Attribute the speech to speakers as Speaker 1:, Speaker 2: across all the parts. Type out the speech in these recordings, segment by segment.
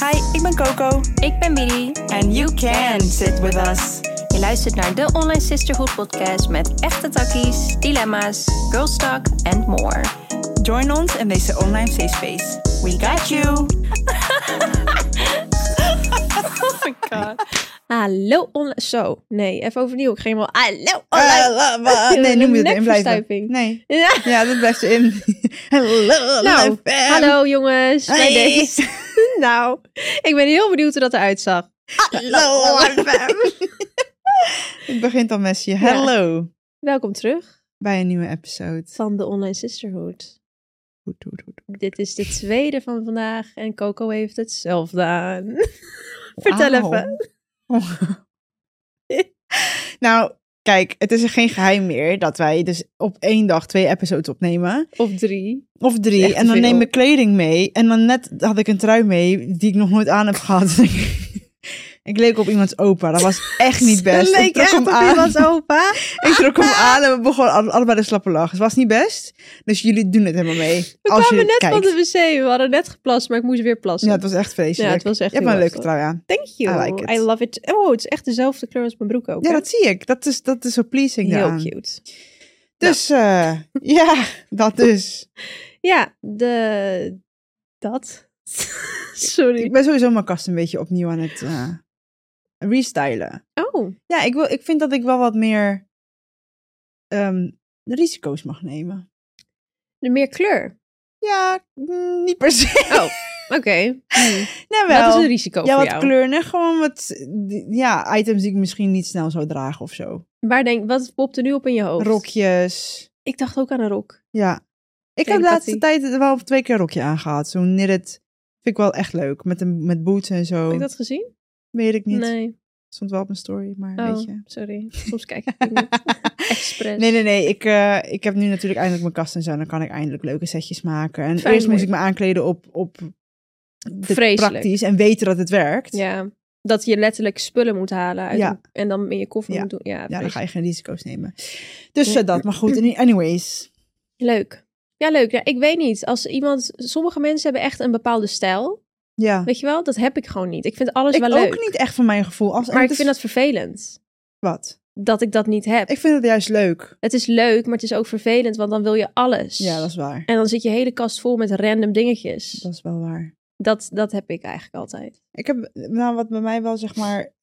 Speaker 1: Hi, ik ben Coco.
Speaker 2: Ik ben Bidi.
Speaker 1: And you can sit with us.
Speaker 2: Je luistert naar de Online Sisterhood podcast met echte takkies, dilemma's, girls talk and more.
Speaker 1: Join ons in deze online safe space. We got you.
Speaker 2: Oh my god. Hallo online... Zo, nee, even overnieuw. Ik ging wel... Hallo online...
Speaker 1: Nee, nu moet je erin blijven.
Speaker 2: Nekverstuiving.
Speaker 1: Nee.
Speaker 2: Ja.
Speaker 1: Ja, dat blijft erin. Hallo,
Speaker 2: Nou,
Speaker 1: fam.
Speaker 2: hallo jongens. Bij
Speaker 1: Hey.
Speaker 2: deze. Nou, ik ben heel benieuwd hoe dat eruit zag.
Speaker 1: Hallo, fam. Het begint al met je. Hallo.
Speaker 2: Welkom terug
Speaker 1: Bij een nieuwe episode.
Speaker 2: van de Online Sisterhood.
Speaker 1: Goed.
Speaker 2: Dit is de tweede van vandaag en Coco heeft het zelf gedaan. Vertel
Speaker 1: Auw.
Speaker 2: even.
Speaker 1: Nou, kijk, het is geen geheim meer dat wij dus op 1 dag 2 episodes opnemen.
Speaker 2: Of 3.
Speaker 1: Of 3.
Speaker 2: Echt
Speaker 1: En dan
Speaker 2: veel.
Speaker 1: neem ik kleding mee. En dan net had ik een trui mee die ik nog nooit aan heb gehad. Ik leek op iemands opa. Dat was echt niet best.
Speaker 2: Leek
Speaker 1: Ik trok
Speaker 2: echt
Speaker 1: hem
Speaker 2: op
Speaker 1: aan.
Speaker 2: iemands opa.
Speaker 1: Ik trok hem aan en we begonnen allebei de slappe lach. Het was niet best. Dus jullie doen het helemaal mee.
Speaker 2: We
Speaker 1: als
Speaker 2: kwamen
Speaker 1: je
Speaker 2: net
Speaker 1: kijkt.
Speaker 2: van de wc. We hadden net geplast, maar ik moest weer plassen.
Speaker 1: Ja, het was echt vreselijk.
Speaker 2: Ja, het was echt
Speaker 1: Je hebt
Speaker 2: heel
Speaker 1: een leuke
Speaker 2: erg.
Speaker 1: trui aan.
Speaker 2: Thank you.
Speaker 1: I like it.
Speaker 2: I love it. Oh, het is echt dezelfde kleur als mijn broek ook.
Speaker 1: Ja,
Speaker 2: hè?
Speaker 1: dat zie ik. Dat is zo pleasing
Speaker 2: Heel
Speaker 1: daaraan.
Speaker 2: cute.
Speaker 1: Dus ja, dat dus.
Speaker 2: Ja, dat. Sorry.
Speaker 1: Ik ben sowieso mijn kast een beetje opnieuw aan het restylen.
Speaker 2: Oh,
Speaker 1: Ja, ik vind dat ik wel wat meer risico's mag nemen.
Speaker 2: meer kleur.
Speaker 1: Ja, niet per se.
Speaker 2: Oh, oké.
Speaker 1: Nou, wel.
Speaker 2: Dat is een risico
Speaker 1: Ja,
Speaker 2: voor
Speaker 1: wat
Speaker 2: jou.
Speaker 1: kleur. Nee, gewoon wat items die ik misschien niet snel zou dragen of zo.
Speaker 2: Wat popt er nu op in je hoofd?
Speaker 1: Rokjes.
Speaker 2: Ik dacht ook aan een rok.
Speaker 1: Ja. Ik heb de
Speaker 2: Telepathie.
Speaker 1: laatste tijd wel 2 keer een rokje aangehad. Zo'n knitted. Vind ik wel echt leuk. Met boots en zo.
Speaker 2: Heb ik dat gezien?
Speaker 1: Weet ik niet.
Speaker 2: Nee.
Speaker 1: Stond wel op mijn story, maar
Speaker 2: Oh,
Speaker 1: weet je.
Speaker 2: sorry. Soms kijk ik niet. Expres.
Speaker 1: Nee. Ik heb nu natuurlijk eindelijk mijn kast en zo. Dan kan ik eindelijk leuke setjes maken. En
Speaker 2: Fijn
Speaker 1: eerst moest
Speaker 2: weer.
Speaker 1: ik me aankleden op de
Speaker 2: Vreselijk.
Speaker 1: praktisch. En weten dat het werkt.
Speaker 2: Ja, dat je letterlijk spullen moet halen uit
Speaker 1: Ja.
Speaker 2: en dan in je koffer
Speaker 1: Ja.
Speaker 2: moet doen. Ja,
Speaker 1: Ja, dan ga je
Speaker 2: vreselijk.
Speaker 1: geen risico's nemen. Dus
Speaker 2: Nee.
Speaker 1: dat, maar goed. Anyways.
Speaker 2: Leuk. Ja, leuk. Ja, ik weet niet. Sommige mensen hebben echt een bepaalde stijl.
Speaker 1: Ja.
Speaker 2: Weet je wel? Dat heb ik gewoon niet. Ik vind alles
Speaker 1: Ik
Speaker 2: wel
Speaker 1: ook
Speaker 2: leuk.
Speaker 1: niet echt van mijn gevoel.
Speaker 2: Maar ik vind dat vervelend.
Speaker 1: Wat?
Speaker 2: Dat ik dat niet heb.
Speaker 1: Ik vind het juist leuk.
Speaker 2: Het is leuk, maar het is ook vervelend, want dan wil je alles.
Speaker 1: Ja, dat is waar.
Speaker 2: En dan zit je hele kast vol met random dingetjes.
Speaker 1: Dat is wel waar.
Speaker 2: Dat heb ik eigenlijk altijd.
Speaker 1: Ik heb, nou wat bij mij wel zeg maar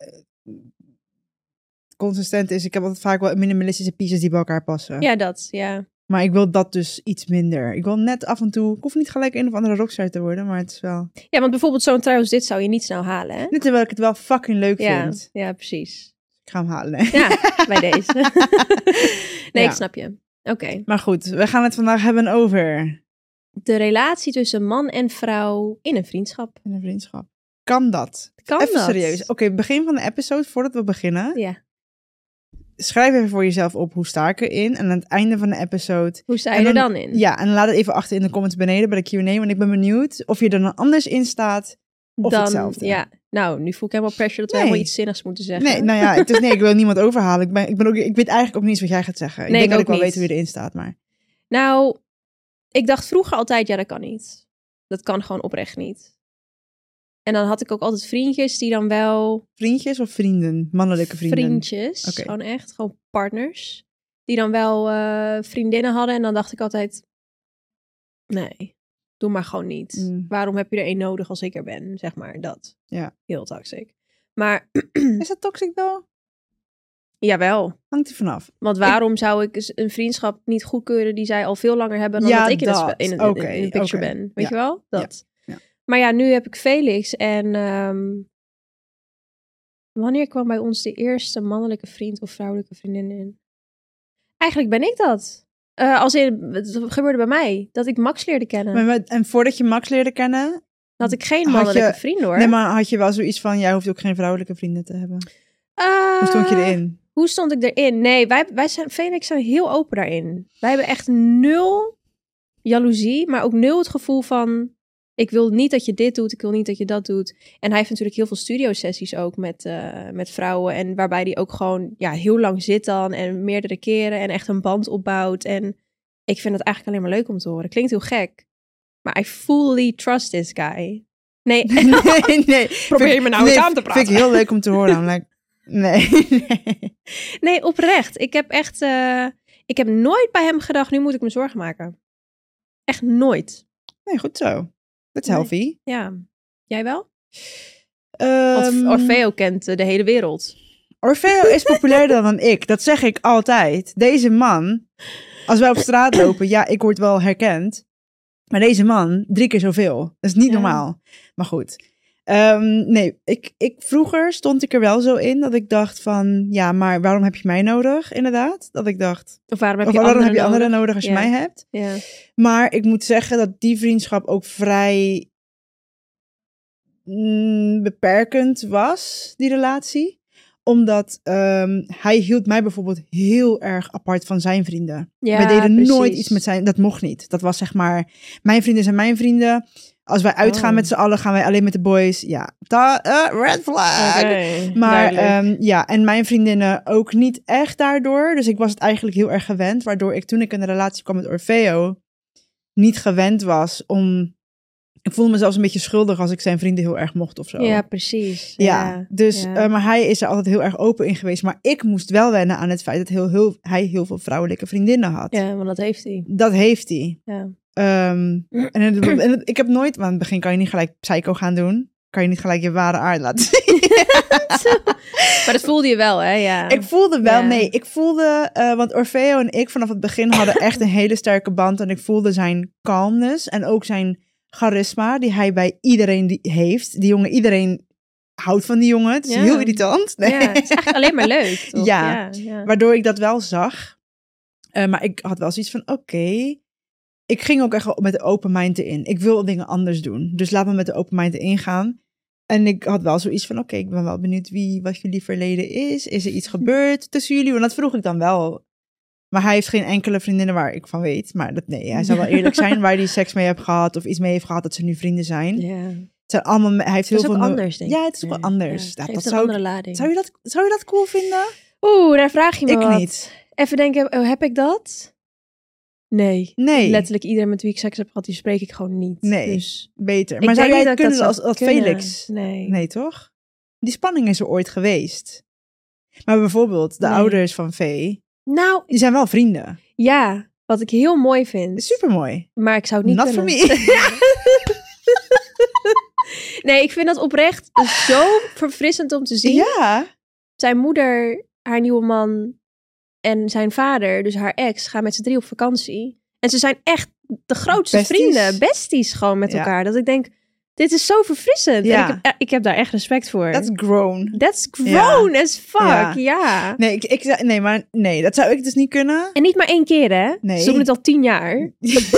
Speaker 1: consistent is. Ik heb altijd vaak wel minimalistische pieces die bij elkaar passen.
Speaker 2: Ja, dat. Ja.
Speaker 1: Maar ik wil dat dus iets minder. Ik wil net af en toe, ik hoef niet gelijk een of andere rockstar te worden, maar het is wel...
Speaker 2: Ja, want bijvoorbeeld zo'n trui als dit zou je niet snel halen, hè?
Speaker 1: Net terwijl ik het wel fucking leuk
Speaker 2: Ja,
Speaker 1: vind.
Speaker 2: ja, precies.
Speaker 1: Ik ga hem halen.
Speaker 2: Ja, bij deze. Nee,
Speaker 1: Ja.
Speaker 2: ik snap je. Oké.
Speaker 1: Maar goed, we gaan het vandaag hebben over
Speaker 2: De relatie tussen man en vrouw in een vriendschap.
Speaker 1: een vriendschap. Kan dat?
Speaker 2: Kan
Speaker 1: Even
Speaker 2: dat?
Speaker 1: serieus. Oké, begin van de episode, voordat we beginnen.
Speaker 2: Ja.
Speaker 1: Schrijf even voor jezelf op hoe sta ik erin. En aan het einde van de episode...
Speaker 2: Hoe sta je
Speaker 1: En
Speaker 2: er
Speaker 1: dan-
Speaker 2: dan in?
Speaker 1: Ja, en laat het even achter in de comments beneden bij de Q&A. Want ik ben benieuwd of je er dan anders in staat of
Speaker 2: dan,
Speaker 1: hetzelfde.
Speaker 2: Ja. Nou, nu voel ik helemaal pressure dat we
Speaker 1: Nee.
Speaker 2: helemaal iets zinnigs moeten zeggen.
Speaker 1: Nee, nou ja, ik wil niemand overhalen. Ik weet eigenlijk ook niet eens wat jij gaat zeggen. Ik
Speaker 2: Nee,
Speaker 1: denk
Speaker 2: ik
Speaker 1: dat ik
Speaker 2: ook
Speaker 1: wel
Speaker 2: niet.
Speaker 1: weet hoe je erin staat, maar...
Speaker 2: Nou, ik dacht vroeger altijd, ja, dat kan niet. Dat kan gewoon oprecht niet. En dan had ik ook altijd vriendjes die dan wel...
Speaker 1: Vriendjes of vrienden? Mannelijke vrienden?
Speaker 2: Vriendjes,
Speaker 1: Oké.
Speaker 2: gewoon echt, gewoon partners. Die dan wel vriendinnen hadden. En dan dacht ik altijd, nee, doe maar gewoon niet.
Speaker 1: Mm.
Speaker 2: Waarom heb je er één nodig als ik er ben? Zeg maar, dat.
Speaker 1: Ja.
Speaker 2: Heel toxic. Maar,
Speaker 1: Is dat toxic dan?
Speaker 2: jawel.
Speaker 1: Hangt er vanaf.
Speaker 2: Want waarom zou ik een vriendschap niet goedkeuren die zij al veel langer hebben dan
Speaker 1: Ja,
Speaker 2: dat ik in
Speaker 1: dat.
Speaker 2: in een picture
Speaker 1: Oké.
Speaker 2: ben? Weet
Speaker 1: Ja.
Speaker 2: je wel? Dat.
Speaker 1: Ja.
Speaker 2: Maar ja, nu heb ik Felix en wanneer kwam bij ons de eerste mannelijke vriend of vrouwelijke vriendin in? Eigenlijk ben ik dat. Het gebeurde bij mij, dat ik Max leerde kennen.
Speaker 1: En voordat je Max leerde kennen...
Speaker 2: Had ik geen
Speaker 1: had
Speaker 2: mannelijke
Speaker 1: je-
Speaker 2: vriend hoor.
Speaker 1: Nee, maar had je wel zoiets van... Jij hoeft ook geen vrouwelijke vrienden te hebben. Hoe stond je erin?
Speaker 2: Hoe stond ik erin? Nee, Felix zijn heel open daarin. Wij hebben echt 0 jaloezie, maar ook 0 het gevoel van... Ik wil niet dat je dit doet, ik wil niet dat je dat doet. En hij heeft natuurlijk heel veel studiosessies ook met vrouwen. En waarbij hij ook gewoon heel lang zit dan en meerdere keren en echt een band opbouwt. En ik vind het eigenlijk alleen maar leuk om te horen. Klinkt heel gek, maar I fully trust this guy. Nee,
Speaker 1: nee.
Speaker 2: probeer je me nou eens aan te praten.
Speaker 1: Vind ik heel leuk om te horen. Namelijk, nee.
Speaker 2: Nee, oprecht. Ik heb nooit bij hem gedacht, nu moet ik me zorgen maken. Echt nooit.
Speaker 1: Nee, goed zo. Dat is
Speaker 2: Nee.
Speaker 1: healthy.
Speaker 2: Ja. Jij wel? Want Orfeo kent de hele wereld.
Speaker 1: Orfeo is populairder dan ik. Dat zeg ik altijd. Deze man, als wij op straat lopen, ja, ik word wel herkend. Maar deze man, 3 keer zoveel. Dat is niet normaal. Maar goed. Nee, vroeger stond ik er wel zo in dat ik dacht van, ja, maar waarom heb je mij nodig, inderdaad? Dat ik dacht,
Speaker 2: Of waarom heb je
Speaker 1: anderen nodig als je mij hebt?
Speaker 2: Ja.
Speaker 1: Maar ik moet zeggen dat die vriendschap ook vrij beperkend was, die relatie. Omdat hij hield mij bijvoorbeeld heel erg apart van zijn vrienden.
Speaker 2: Ja,
Speaker 1: wij deden
Speaker 2: precies.
Speaker 1: nooit iets met zijn... Dat mocht niet. Dat was zeg maar... Mijn vrienden zijn mijn vrienden. Als wij uitgaan met z'n allen, gaan wij alleen met de boys. Ja, red flag.
Speaker 2: Okay,
Speaker 1: maar ja, en mijn vriendinnen ook niet echt daardoor. Dus ik was het eigenlijk heel erg gewend. Waardoor ik toen ik in een relatie kwam met Orfeo niet gewend was om... Ik voelde me zelfs een beetje schuldig als ik zijn vrienden heel erg mocht of zo.
Speaker 2: Ja, precies.
Speaker 1: Ja, dus, maar hij is er altijd heel erg open in geweest. Maar ik moest wel wennen aan het feit dat hij heel veel vrouwelijke vriendinnen had.
Speaker 2: Ja, want dat heeft hij.
Speaker 1: Dat heeft hij.
Speaker 2: Ja.
Speaker 1: En ik heb nooit, want in het begin kan je niet gelijk psycho gaan doen. Kan je niet gelijk je ware aard laten zien.
Speaker 2: Maar dat voelde je wel, hè? Ja.
Speaker 1: Ik voelde wel, ik voelde, want Orfeo en ik vanaf het begin hadden echt een hele sterke band. En ik voelde zijn calmness en ook zijn charisma die hij bij iedereen heeft. Die jongen, iedereen houdt van die jongen. Het is heel irritant. Nee.
Speaker 2: Ja, het is eigenlijk alleen maar leuk, toch?
Speaker 1: Ja, waardoor ik dat wel zag. Maar ik had wel zoiets van, oké. Ik ging ook echt met de open mind erin. Ik wil dingen anders doen. Dus laat me met de open mind erin gaan. En ik had wel zoiets van, oké, ik ben wel benieuwd wat jullie verleden is. Is er iets gebeurd tussen jullie? Want dat vroeg ik dan wel. Maar hij heeft geen enkele vriendinnen waar ik van weet. Maar hij zal wel eerlijk zijn waar hij seks mee heeft gehad. Of iets mee heeft gehad dat ze nu vrienden zijn.
Speaker 2: Ja.
Speaker 1: Het zijn allemaal, hij heeft heel
Speaker 2: dat is
Speaker 1: veel
Speaker 2: ook anders, denk ik.
Speaker 1: Ja, het is ook wel anders.
Speaker 2: Ja,
Speaker 1: dat
Speaker 2: een andere lading.
Speaker 1: Zou je dat cool vinden?
Speaker 2: Oeh, daar vraag je me
Speaker 1: ik
Speaker 2: wat.
Speaker 1: Niet.
Speaker 2: Even denken, heb ik dat? Nee. Letterlijk iedereen met wie ik seks heb gehad, die spreek ik gewoon niet.
Speaker 1: Nee,
Speaker 2: dus
Speaker 1: beter. Maar zou jij het kunnen als Felix?
Speaker 2: Nee.
Speaker 1: Nee, toch? Die spanning is er ooit geweest. Maar bijvoorbeeld de ouders van Vee,
Speaker 2: nou,
Speaker 1: die zijn wel vrienden.
Speaker 2: Ja, wat ik heel mooi vind.
Speaker 1: Supermooi.
Speaker 2: Maar ik zou het niet
Speaker 1: Not
Speaker 2: kunnen.
Speaker 1: for me.
Speaker 2: Nee, ik vind dat oprecht zo verfrissend om te zien.
Speaker 1: Ja.
Speaker 2: Zijn moeder, haar nieuwe man en zijn vader, dus haar ex, gaan met z'n 3 op vakantie. En ze zijn echt de grootste vrienden. Besties gewoon met elkaar. Dat ik denk, dit is zo verfrissend. Ja. En ik heb daar echt respect voor.
Speaker 1: That's grown.
Speaker 2: That's grown as fuck, ja.
Speaker 1: Nee, dat zou ik dus niet kunnen.
Speaker 2: En niet maar 1 keer, hè?
Speaker 1: Nee.
Speaker 2: Ze doen het al 10 jaar.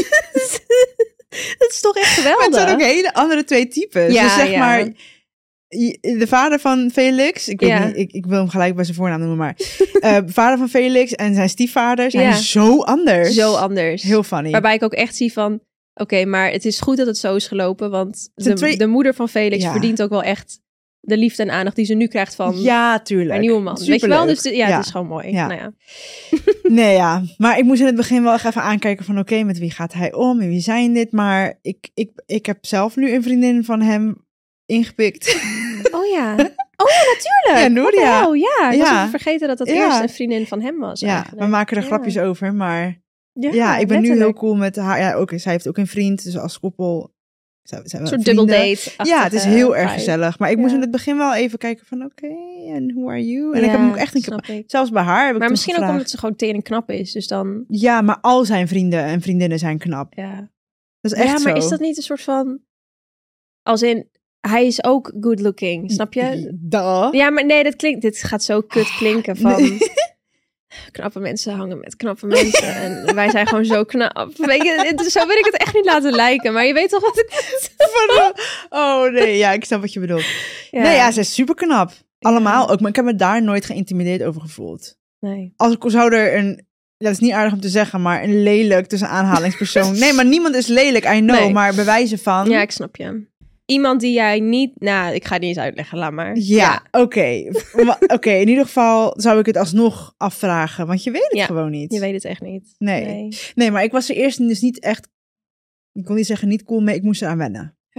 Speaker 2: Dat is toch echt geweldig.
Speaker 1: Maar het zijn ook hele andere 2 types. Ja, dus zeg maar, de vader van Felix, ik weet niet, ik wil hem gelijk bij zijn voornaam noemen, maar vader van Felix en zijn stiefvader zijn zo anders.
Speaker 2: Zo anders.
Speaker 1: Heel funny.
Speaker 2: Waarbij ik ook echt zie van, oké, maar het is goed dat het zo is gelopen, want de moeder van Felix verdient ook wel echt de liefde en aandacht die ze nu krijgt van
Speaker 1: tuurlijk.
Speaker 2: haar nieuwe man.
Speaker 1: Superleuk.
Speaker 2: Weet je wel? Dus het is gewoon mooi.
Speaker 1: Ja.
Speaker 2: Nou ja.
Speaker 1: Nee, maar ik moest in het begin wel even aankijken van oké, met wie gaat hij om en wie zijn dit? Maar ik heb zelf nu een vriendin van hem ingepikt.
Speaker 2: Oh ja. Oh ja, natuurlijk.
Speaker 1: Ja, Nouria.
Speaker 2: Oh ja, ik was even vergeten dat eerst een vriendin van hem was.
Speaker 1: Ja, we maken er grapjes over, maar ik ben
Speaker 2: letterlijk.
Speaker 1: nu heel cool met haar. Ja, ook, zij heeft ook een vriend, dus als koppel.
Speaker 2: Een soort double date.
Speaker 1: Ja, het is heel erg gezellig. Maar ik moest in het begin wel even kijken van oké, en who are you? En ik heb hem ook echt een keer, zelfs bij haar heb ik
Speaker 2: maar misschien
Speaker 1: gevraagd.
Speaker 2: ook omdat ze gewoon tering knap is, dus dan...
Speaker 1: Ja, maar al zijn vrienden en vriendinnen zijn knap.
Speaker 2: Ja.
Speaker 1: Dat is echt zo.
Speaker 2: Ja, maar is dat niet een soort van... Als in, hij is ook good looking, snap je?
Speaker 1: Duh.
Speaker 2: Ja, maar nee, dit gaat zo kut klinken van... Nee. Knappe mensen hangen met knappe mensen. En wij zijn gewoon zo knap. Weet je, zo wil ik het echt niet laten lijken. Maar je weet toch wat ik...
Speaker 1: Oh nee, ja, ik snap wat je bedoelt. Ja. Nee, ja, ze is super knap. Allemaal ook. Maar ik heb me daar nooit geïntimideerd over gevoeld.
Speaker 2: Nee.
Speaker 1: Als ik zou er een... Dat is niet aardig om te zeggen, maar een lelijk tussen aanhalingspersoon. Nee, maar niemand is lelijk, I know. Nee. Maar bewijzen van...
Speaker 2: Ja, ik snap je. Iemand die jij niet... Nou, ik ga het niet eens uitleggen, laat maar.
Speaker 1: Ja. Oké, in ieder geval zou ik het alsnog afvragen. Want je weet het gewoon niet.
Speaker 2: Je weet het echt niet.
Speaker 1: Nee, maar ik was er eerst dus niet echt... Ik wil niet zeggen niet cool mee, ik moest eraan wennen.
Speaker 2: Ja.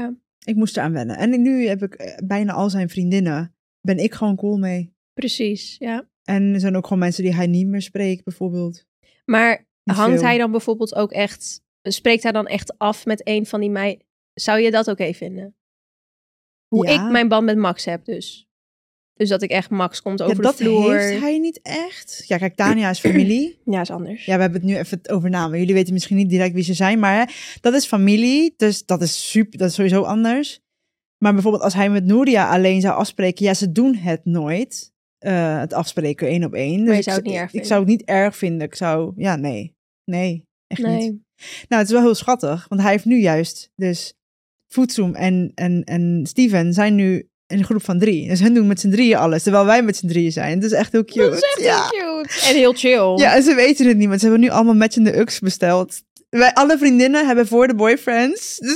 Speaker 1: Ik moest eraan wennen. En nu heb ik bijna al zijn vriendinnen. Ben ik gewoon cool mee.
Speaker 2: Precies, ja.
Speaker 1: En er zijn ook gewoon mensen die hij niet meer spreekt, bijvoorbeeld.
Speaker 2: Maar
Speaker 1: Niet
Speaker 2: hangt
Speaker 1: veel.
Speaker 2: hij dan bijvoorbeeld ook echt... Spreekt hij dan echt af met een van die meiden? Zou je dat oké vinden? Hoe
Speaker 1: Ja.
Speaker 2: ik mijn band met Max heb dus. Dus dat ik echt Max komt over
Speaker 1: dat
Speaker 2: de vloer.
Speaker 1: heeft hij niet echt. Ja, kijk, Tania is familie.
Speaker 2: Ja, is anders.
Speaker 1: Ja, we hebben het nu even over namen. Jullie weten misschien niet direct wie ze zijn, maar hè, dat is familie. Dus dat is super, dat is sowieso anders. Maar bijvoorbeeld als hij met Nouria alleen zou afspreken, ja, ze doen het nooit. Het afspreken 1 op 1.
Speaker 2: Maar je
Speaker 1: Dus
Speaker 2: zou het niet erg
Speaker 1: ik
Speaker 2: vinden?
Speaker 1: zou het niet erg vinden. Ik zou, ja, nee, echt niet.
Speaker 2: Nee.
Speaker 1: Nou, het is wel heel schattig, want hij heeft nu juist, dus Voetzoom en Steven zijn nu in een groep van 3. Dus hun doen met z'n drieën alles, terwijl wij met z'n drieën zijn. Het is echt heel cute.
Speaker 2: Dat is echt heel cute. En heel chill.
Speaker 1: Ja, en ze weten het niet, want ze hebben nu allemaal matchende Ux besteld. Wij, alle vriendinnen hebben voor de boyfriends. Dus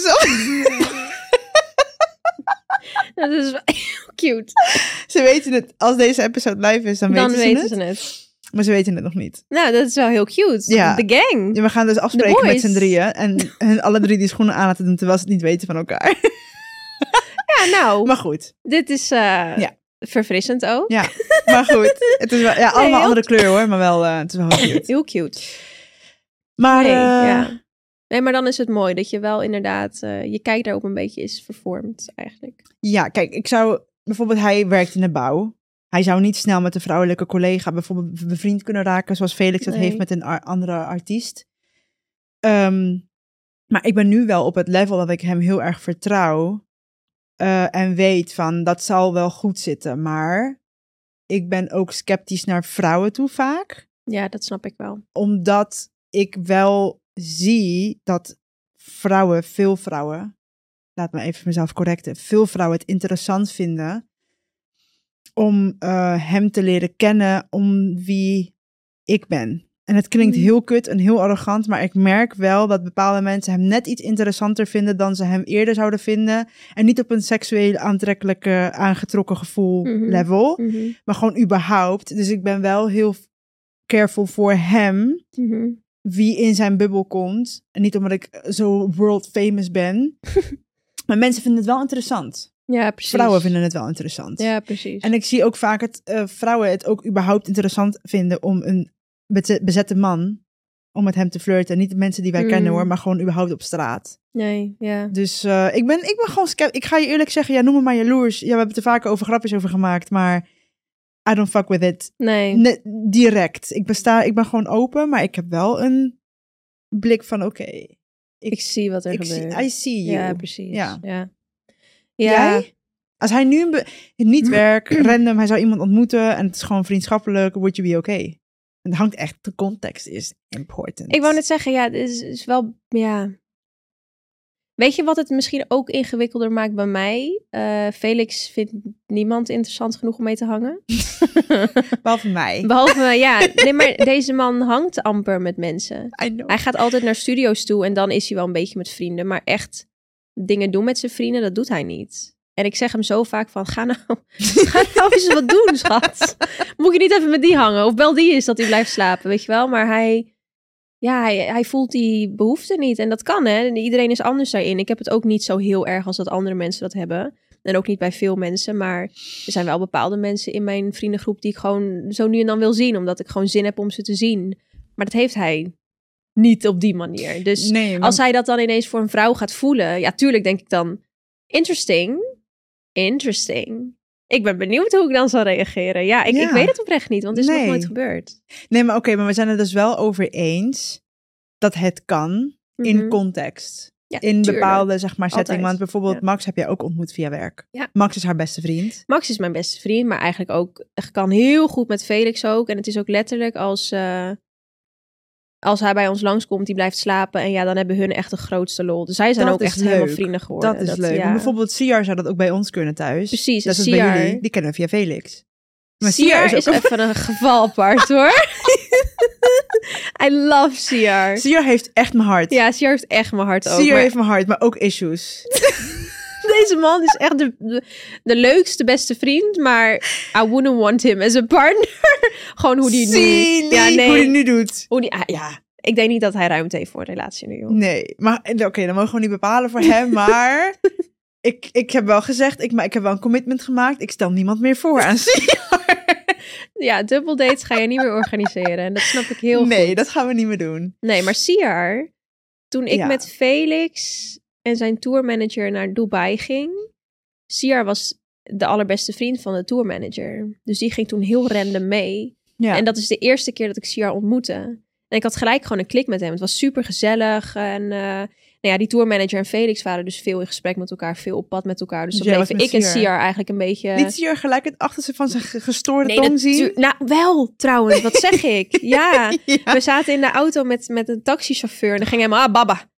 Speaker 2: Dat is wel heel cute.
Speaker 1: ze weten het. Als deze episode live is, dan weten
Speaker 2: weten
Speaker 1: ze
Speaker 2: ze
Speaker 1: het.
Speaker 2: het.
Speaker 1: Maar ze weten het nog niet.
Speaker 2: Nou, dat is wel heel cute.
Speaker 1: Ja.
Speaker 2: De gang.
Speaker 1: Ja, we gaan dus afspreken
Speaker 2: boys.
Speaker 1: met z'n drieën. En hun alle 3 die schoenen aan laten doen, terwijl ze het niet weten van elkaar.
Speaker 2: Ja, nou.
Speaker 1: Maar goed.
Speaker 2: Dit is verfrissend ook.
Speaker 1: Ja, maar goed. Het is wel, ja, allemaal
Speaker 2: heel-
Speaker 1: andere kleur hoor, maar wel, het is wel heel cute.
Speaker 2: Heel cute.
Speaker 1: Maar
Speaker 2: Nee, ja. Nee, maar dan is het mooi dat je wel inderdaad... je kijk daarop een beetje is vervormd eigenlijk.
Speaker 1: ja, kijk, ik zou... Bijvoorbeeld, hij werkt in de bouw. Hij zou niet snel met een vrouwelijke collega bijvoorbeeld bevriend kunnen raken, zoals Felix dat
Speaker 2: Nee.
Speaker 1: heeft met een andere artiest. Maar ik ben nu wel op het level dat ik hem heel erg vertrouw. En weet van, dat zal wel goed zitten. Maar ik ben ook sceptisch naar vrouwen toe vaak.
Speaker 2: Ja, dat snap ik wel.
Speaker 1: Omdat ik wel zie dat veel vrouwen, laat me even mezelf correcten, veel vrouwen het interessant vinden om hem te leren kennen om wie ik ben. En het klinkt heel kut en heel arrogant, maar ik merk wel dat bepaalde mensen hem net iets interessanter vinden dan ze hem eerder zouden vinden. En niet op een seksueel aantrekkelijke, aangetrokken gevoel level, maar gewoon überhaupt. Dus ik ben wel heel careful voor hem, wie in zijn bubbel komt. En niet omdat ik zo world famous ben. Maar mensen vinden het wel interessant.
Speaker 2: Ja, precies.
Speaker 1: Vrouwen vinden het wel interessant.
Speaker 2: Ja, precies.
Speaker 1: En ik zie ook vaak dat vrouwen het ook überhaupt interessant vinden om een bezette man, om met hem te flirten. Niet de mensen die wij kennen hoor, maar gewoon überhaupt op straat.
Speaker 2: Nee, ja.
Speaker 1: Dus ik ben gewoon sceptisch. Ik ga je eerlijk zeggen, ja, noem me maar jaloers. Ja, we hebben het er vaker over grapjes over gemaakt, maar I don't fuck with it.
Speaker 2: Nee.
Speaker 1: Direct. Ik ben gewoon open, maar ik heb wel een blik van oké.
Speaker 2: Ik zie wat er gebeurt.
Speaker 1: I see you.
Speaker 2: Ja, precies.
Speaker 1: Ja.
Speaker 2: Ja.
Speaker 1: Jij? Als hij nu niet werkt, random, hij zou iemand ontmoeten en het is gewoon vriendschappelijk, would you be okay? En het hangt echt, de context is important.
Speaker 2: Ik wou net zeggen, ja, het is wel, ja. Weet je wat het misschien ook ingewikkelder maakt bij mij? Felix vindt niemand interessant genoeg om mee te hangen.
Speaker 1: Behalve mij.
Speaker 2: Behalve, ja. Nee, maar deze man hangt amper met mensen.
Speaker 1: I know.
Speaker 2: Hij gaat altijd naar studio's toe en dan is hij wel een beetje met vrienden. Maar echt dingen doen met zijn vrienden, dat doet hij niet. En ik zeg hem zo vaak van, ga nou eens wat doen, schat. Moet je niet even met die hangen? Of bel die eens dat hij blijft slapen, weet je wel? Maar hij voelt die behoefte niet. En dat kan, hè. Iedereen is anders daarin. Ik heb het ook niet zo heel erg als dat andere mensen dat hebben. En ook niet bij veel mensen. Maar er zijn wel bepaalde mensen in mijn vriendengroep die ik gewoon zo nu en dan wil zien. Omdat ik gewoon zin heb om ze te zien. Maar dat heeft hij niet op die manier. Dus
Speaker 1: Nee,
Speaker 2: als hij dat dan ineens voor een vrouw gaat voelen. Ja, tuurlijk denk ik dan, interesting. Ik ben benieuwd hoe ik dan zal reageren. Ja, ik weet het oprecht niet, want het is nog nooit gebeurd.
Speaker 1: Nee, maar oké, maar we zijn het dus wel over eens dat het kan in context.
Speaker 2: Ja,
Speaker 1: in
Speaker 2: tuurlijk.
Speaker 1: bepaalde, zeg maar, setting.
Speaker 2: Altijd.
Speaker 1: Want bijvoorbeeld Max heb jij ook ontmoet via werk.
Speaker 2: Ja.
Speaker 1: Max is haar beste vriend.
Speaker 2: Max is mijn beste vriend, maar eigenlijk ook kan heel goed met Felix ook. En het is ook letterlijk als hij bij ons langskomt, die blijft slapen. En ja, dan hebben hun echt de grootste lol. Dus zij zijn
Speaker 1: Dat
Speaker 2: ook
Speaker 1: is
Speaker 2: echt
Speaker 1: leuk.
Speaker 2: helemaal vrienden geworden.
Speaker 1: Dat is leuk.
Speaker 2: Ja.
Speaker 1: Maar bijvoorbeeld Siar zou dat ook bij ons kunnen thuis.
Speaker 2: Precies,
Speaker 1: Dat is
Speaker 2: Siar.
Speaker 1: bij jullie. Die kennen we via Felix. Maar
Speaker 2: Siar is
Speaker 1: ook
Speaker 2: even een geval apart, hoor. I love Siar.
Speaker 1: Siar heeft echt mijn hart.
Speaker 2: Ja, Siar heeft echt mijn hart ook.
Speaker 1: Siar
Speaker 2: maar
Speaker 1: heeft mijn hart, maar ook issues.
Speaker 2: deze man is echt de leukste beste vriend, maar I wouldn't want him as a partner. Gewoon hoe die nu...
Speaker 1: Ja, nee. Hoe die nu doet.
Speaker 2: Ja, ik denk niet dat hij ruimte heeft voor een relatie nu, joh.
Speaker 1: Nee, maar oké, dan mogen we niet bepalen voor hem, maar ik heb wel gezegd, ik heb wel een commitment gemaakt. Ik stel niemand meer voor aan Siar.
Speaker 2: Ja, double dates ga je niet meer organiseren. En dat snap ik heel goed.
Speaker 1: Nee, dat gaan we niet meer doen.
Speaker 2: Nee, maar Siar, toen ik
Speaker 1: Ja.
Speaker 2: met Felix en zijn tourmanager naar Dubai ging, Siar was de allerbeste vriend van de tourmanager. Dus die ging toen heel random mee.
Speaker 1: Ja.
Speaker 2: En dat is de eerste keer dat ik Siar ontmoette. En ik had gelijk gewoon een klik met hem. Het was super gezellig. En nou ja, die tourmanager en Felix waren dus veel in gesprek met elkaar, veel op pad met elkaar. Dus
Speaker 1: Dus
Speaker 2: dan
Speaker 1: jij
Speaker 2: bleven
Speaker 1: was
Speaker 2: ik
Speaker 1: met
Speaker 2: en
Speaker 1: Siar.
Speaker 2: Siar eigenlijk een beetje...
Speaker 1: Liet Siar gelijk het achterste van zijn gestoorde
Speaker 2: Nee,
Speaker 1: tong zien?
Speaker 2: Nou, wel trouwens, wat zeg ik? Ja,
Speaker 1: Ja.
Speaker 2: we zaten in de auto met een taxichauffeur en dan ging hij maar, baba,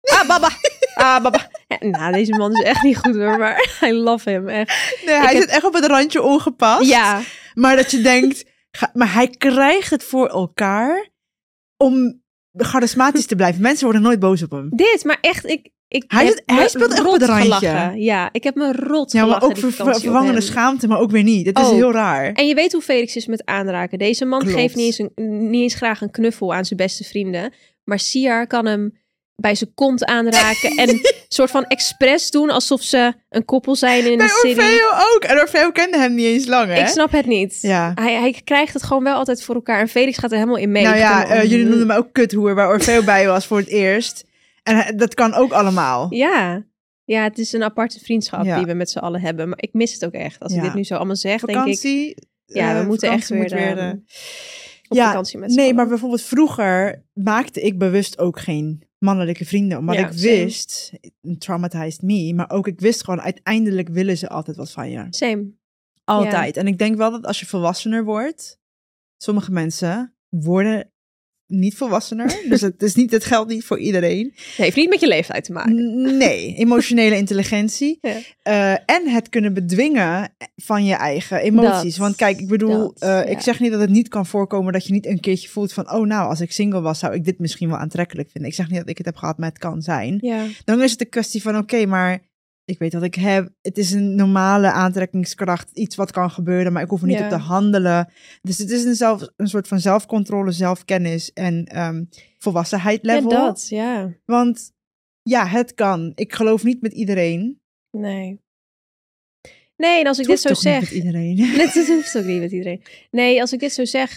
Speaker 2: baba. Ja, nou, deze man is echt niet goed hoor, maar I love him, echt.
Speaker 1: Nee, hij zit echt op het randje ongepast.
Speaker 2: Ja,
Speaker 1: Maar dat je denkt, maar hij krijgt het voor elkaar om charismatisch te blijven. Mensen worden nooit boos op hem.
Speaker 2: maar echt,
Speaker 1: Hij
Speaker 2: heb
Speaker 1: speelt
Speaker 2: me
Speaker 1: echt op
Speaker 2: rot
Speaker 1: het randje.
Speaker 2: gelachen. Ja, ik heb me rot
Speaker 1: Ja, maar
Speaker 2: gelachen
Speaker 1: ook
Speaker 2: die vakantie op
Speaker 1: vervangende
Speaker 2: hem.
Speaker 1: schaamte, maar ook weer niet. Het is
Speaker 2: Oh.
Speaker 1: heel raar.
Speaker 2: En je weet hoe Felix is met aanraken. Deze man
Speaker 1: Klopt.
Speaker 2: geeft niet eens graag een knuffel aan zijn beste vrienden. Maar Siar kan hem bij zijn kont aanraken en soort van expres doen alsof ze een koppel zijn in
Speaker 1: Bij
Speaker 2: de serie.
Speaker 1: Orfeo ook. En Orfeo kende hem niet eens lang, hè?
Speaker 2: Ik snap het niet.
Speaker 1: Ja.
Speaker 2: Hij krijgt het gewoon wel altijd voor elkaar. En Felix gaat er helemaal in mee.
Speaker 1: Nou
Speaker 2: Ik
Speaker 1: ja,
Speaker 2: vind hem-
Speaker 1: jullie noemden me ook kuthoer, waar Orfeo bij was voor het eerst. En dat kan ook allemaal.
Speaker 2: Ja, het is een aparte vriendschap
Speaker 1: Ja.
Speaker 2: die we met z'n allen hebben. Maar ik mis het ook echt. Als ik
Speaker 1: Ja.
Speaker 2: dit nu zo allemaal zeg, denk ik...
Speaker 1: Vakantie.
Speaker 2: Ja, we moeten echt
Speaker 1: vakantie
Speaker 2: weer,
Speaker 1: moet
Speaker 2: op
Speaker 1: ja,
Speaker 2: vakantie met z'n
Speaker 1: nee,
Speaker 2: allen.
Speaker 1: maar bijvoorbeeld vroeger maakte ik bewust ook geen mannelijke vrienden. Omdat
Speaker 2: Ja,
Speaker 1: ik
Speaker 2: same.
Speaker 1: wist, traumatized me, maar ook ik wist gewoon, uiteindelijk willen ze altijd wat van je.
Speaker 2: Same.
Speaker 1: Altijd. En ik denk wel dat als je volwassener wordt, sommige mensen worden niet volwassener. Dus het geldt niet voor iedereen.
Speaker 2: Het heeft niet met je leeftijd te maken.
Speaker 1: Nee, emotionele intelligentie.
Speaker 2: Ja.
Speaker 1: En het kunnen bedwingen van je eigen emoties.
Speaker 2: Dat,
Speaker 1: Want kijk, ik bedoel,
Speaker 2: ja.
Speaker 1: ik zeg niet dat het niet kan voorkomen dat je niet een keertje voelt van, oh nou, als ik single was, zou ik dit misschien wel aantrekkelijk vinden. Ik zeg niet dat ik het heb gehad, maar het kan zijn.
Speaker 2: Ja.
Speaker 1: Dan is het een kwestie van, oké, maar ik weet dat ik heb. Het is een normale aantrekkingskracht, iets wat kan gebeuren, maar ik hoef er niet
Speaker 2: Ja.
Speaker 1: op te handelen. Dus het is een soort van zelfcontrole, zelfkennis en volwassenheid level.
Speaker 2: Ja, dat, ja.
Speaker 1: Want ja, het kan. Ik geloof niet met iedereen.
Speaker 2: Nee. Nee, en als ik
Speaker 1: Het
Speaker 2: dit zo
Speaker 1: hoeft toch niet
Speaker 2: zeg...
Speaker 1: met iedereen.
Speaker 2: Net, het hoeft ook niet met iedereen. Nee, als ik dit zo zeg...